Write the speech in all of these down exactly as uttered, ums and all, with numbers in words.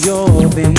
your being.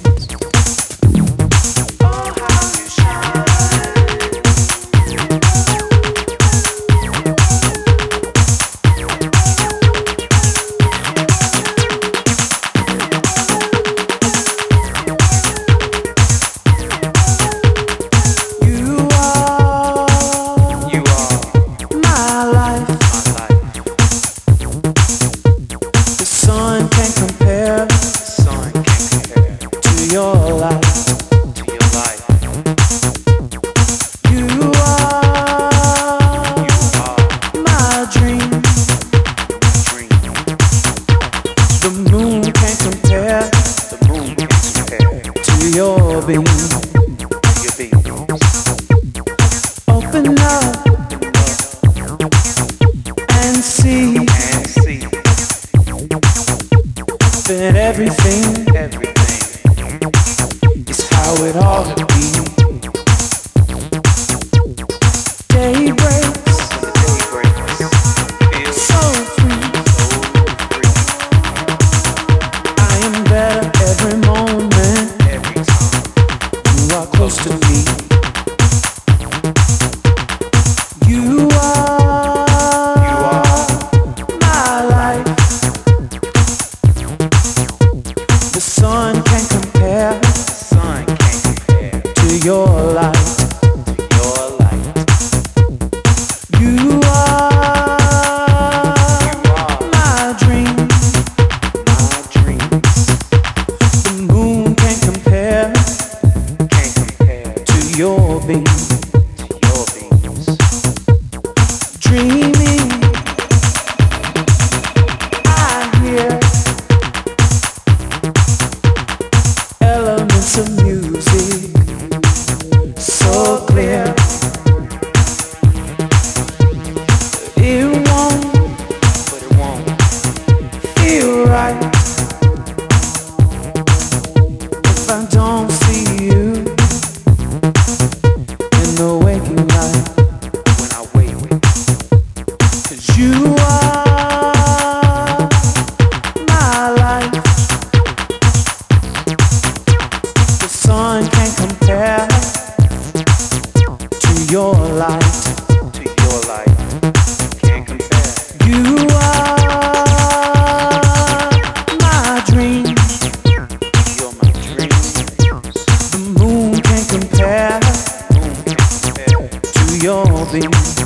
Open up and see that everything, everything is how it ought to be. Day breaks, so free. I am better every moment. You are close to me. You are, you are my life. The sun can't compare, sun can't compare to your light, to your light. You are, you are my dreams, my dreams. The moon can't compare, can't compare to your beams, to your beams. Dreaming, I hear elements of music so clear. It won't, but it won't feel right if I don't see you in the waking light. When I wake, 'cause you are my life. The sun can't compare to your light, to your light. Can't compare. You are my dream. You're my dream. The moon can't compare, moon can't compare to your beam.